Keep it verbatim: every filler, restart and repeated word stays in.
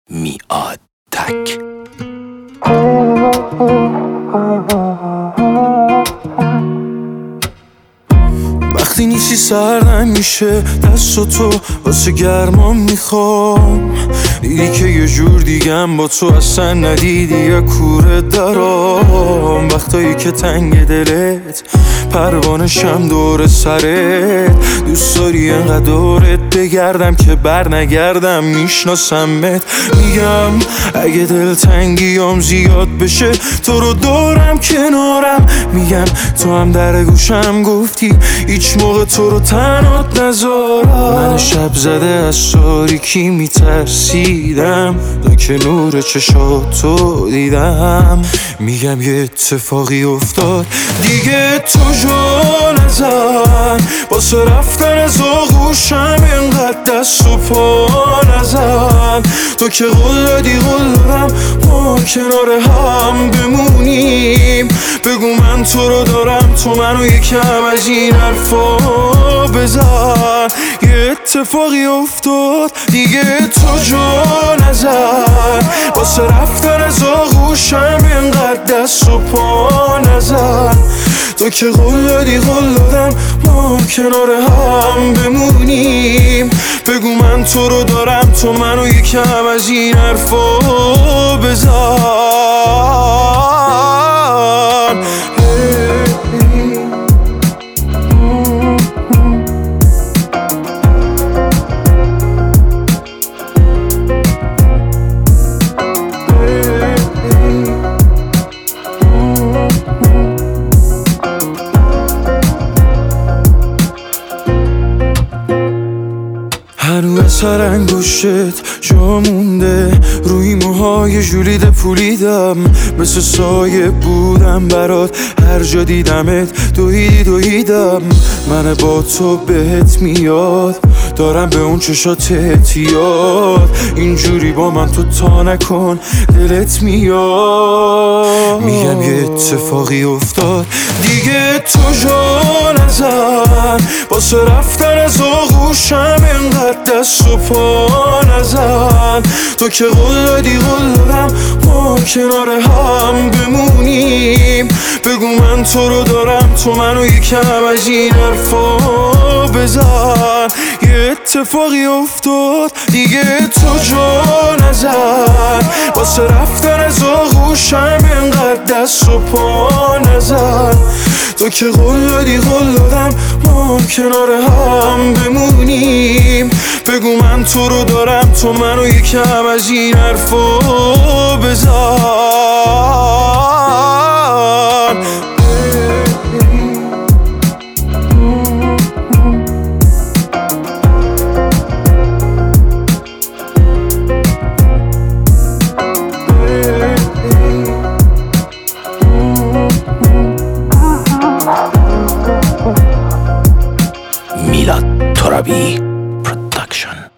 میاد تک. وقتی نیستی سردم میشه دست و تو واسه گرمام میخوام. دیدی که یه جور دیگم با تو اصلا ندیدی یا کوره دارم. وقتایی که تنگ دلت پروانشم دور سرت، دوست داری انقدر دورت بگردم که بر نگردم. میشناسمت میگم اگه دل تنگیام زیاد بشه تو رو دارم کنارم. میگم تو هم در گوشم گفتی هیچ موقع تو رو تنهات نذارم. من شب زده از تاریکی میترسیدم تا که نور چشاتو دیدم. میگم یه اتفاقی افتاد دیگه تو جا نزن، واسه رفتن از آغوشم اینقدر دست و پا نزن. تو که قول دادی قول دادم ما کنار هم بمونیم. بگو من تو رو دارم تو منو یکم از این حرفا بزن. یه اتفاقی افتاد دیگه تو جا نزن، واسه رفتن از آغوشم اینقدر دست و پا نزن. تو که قول دادی قول دادم ما کنار هم بمونیم. بگو من تو رو دارم تو منو یکم از این حرفا بزن. هنوز سر انگوشت جا مونده روی موهای ژولیده پولیدم. مثل سایه بودم برات هر جا دیدمت دویدی دویدم. من با تو بهت میاد دارم به اون چشات احتیاط. اینجوری با من تو تا نکن دلت میاد. میگم یه اتفاقی افتاد دیگه تو جا نزن، واسه رفتن از آغوشم اینقدر دست و پا نزن. تو که قول دادی قول دادم ما کنار هم بمونیم. بگو من تو رو دارم تو منو یکم از این حرفا بزن. یه اتفاقی افتاد دیگه تو جا نزن، واسه رفتن از آغوشم اینقدر دست و پا نزن. تو که قول دادی قول دادم ما کنار هم بمونیم. بگو من تو رو دارم تو منو یکم از این حرفا بزن. میلاد ترابی پروداکشن.